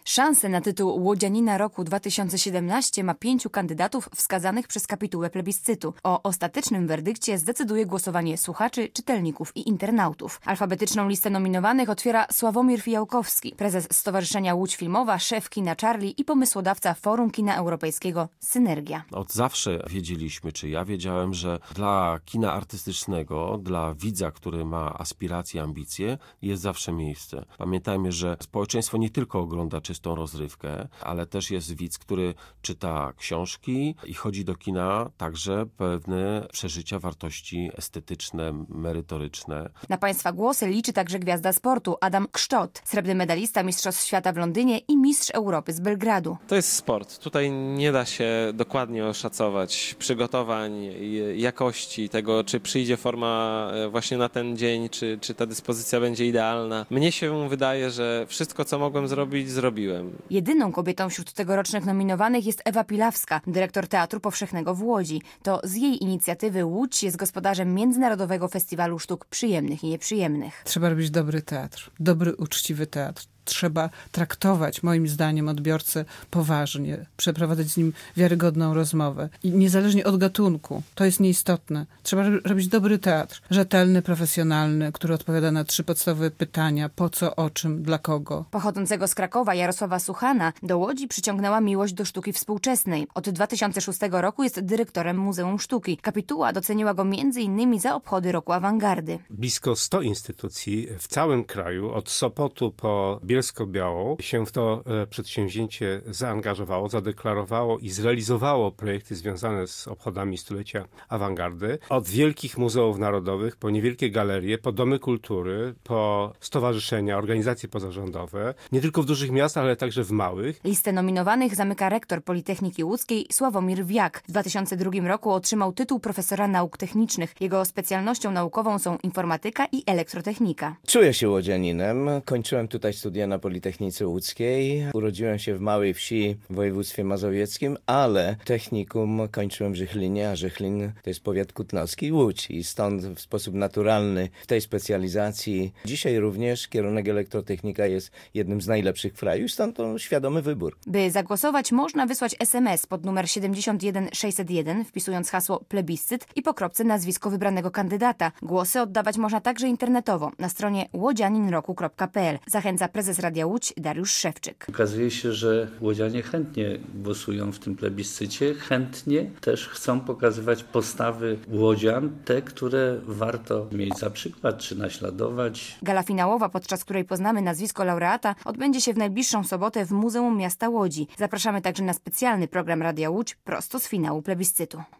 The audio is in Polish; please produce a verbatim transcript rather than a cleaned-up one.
Szansę na tytuł Łodzianina Roku dwa tysiące siedemnaście ma pięciu kandydatów wskazanych przez kapitułę plebiscytu. O ostatecznym werdykcie zdecyduje głosowanie słuchaczy, czytelników i internautów. Alfabetyczną listę nominowanych otwiera Sławomir Fijałkowski, prezes Stowarzyszenia Łódź Filmowa, szef kina Charlie i pomysłodawca Forum Kina Europejskiego Synergia. Od zawsze wiedzieliśmy, czy ja wiedziałem, że dla kina artystycznego, dla widza, który ma aspiracje, ambicje, jest zawsze miejsce. Pamiętajmy, że społeczeństwo nie tylko ogląda czystą rozrywkę, ale też jest widz, który czyta książki i chodzi do kina także pewne przeżycia, wartości estetyczne, merytoryczne. Na Państwa głosy liczy także gwiazda sportu Adam Kszczot, srebrny medalista Mistrzostw Świata w Londynie i mistrz Europy z Belgradu. To jest sport. Tutaj nie da się dokładnie oszacować przygotowań, jakości tego, czy przyjdzie forma właśnie na ten dzień, czy, czy ta dyspozycja będzie idealna. Mnie się wydaje, że wszystko, co mogłem zrobić, zrobiłem. Jedyną kobietą wśród tegorocznych nominowanych jest Ewa Pilawska, dyrektor Teatru Powszechnego w Łodzi. To z jej inicjatywy Łódź jest gospodarzem Międzynarodowego Festiwalu Sztuk Przyjemnych i Nieprzyjemnych. Trzeba robić dobry teatr, dobry, uczciwy teatr. Trzeba traktować, moim zdaniem, odbiorcę poważnie, przeprowadzać z nim wiarygodną rozmowę. I niezależnie od gatunku, to jest nieistotne. Trzeba robić dobry teatr, rzetelny, profesjonalny, który odpowiada na trzy podstawowe pytania: po co, o czym, dla kogo. Pochodzącego z Krakowa Jarosława Suchana do Łodzi przyciągnęła miłość do sztuki współczesnej. Od dwa tysiące szóstego roku jest dyrektorem Muzeum Sztuki. Kapituła doceniła go między innymi za obchody Roku Awangardy. Blisko sto instytucji w całym kraju, od Sopotu po Bielsko-Białą, się w to przedsięwzięcie zaangażowało, zadeklarowało i zrealizowało projekty związane z obchodami stulecia awangardy. Od wielkich muzeów narodowych, po niewielkie galerie, po domy kultury, po stowarzyszenia, organizacje pozarządowe, nie tylko w dużych miastach, ale także w małych. Listę nominowanych zamyka rektor Politechniki Łódzkiej Sławomir Wiak. W dwa tysiące drugim roku otrzymał tytuł profesora nauk technicznych. Jego specjalnością naukową są informatyka i elektrotechnika. Czuję się łodzianinem. Kończyłem tutaj studia na Politechnice Łódzkiej. Urodziłem się w małej wsi w województwie mazowieckim, ale technikum kończyłem w Żychlinie, a Żychlin to jest powiat kutnowski i Łódź. I stąd w sposób naturalny w tej specjalizacji. Dzisiaj również kierunek elektrotechnika jest jednym z najlepszych w kraju, stąd to świadomy wybór. By zagłosować, można wysłać es em es pod numer siedemdziesiąt jeden sześćset jeden, wpisując hasło plebiscyt i po kropce nazwisko wybranego kandydata. Głosy oddawać można także internetowo na stronie łodzianin roku kropka pe el. Zachęca prezes Radia Łódź Dariusz Szewczyk. Okazuje się, że łodzianie chętnie głosują w tym plebiscycie, chętnie też chcą pokazywać postawy łodzian, te, które warto mieć za przykład czy naśladować. Gala finałowa, podczas której poznamy nazwisko laureata, odbędzie się w najbliższą sobotę w Muzeum Miasta Łodzi. Zapraszamy także na specjalny program Radia Łódź prosto z finału plebiscytu.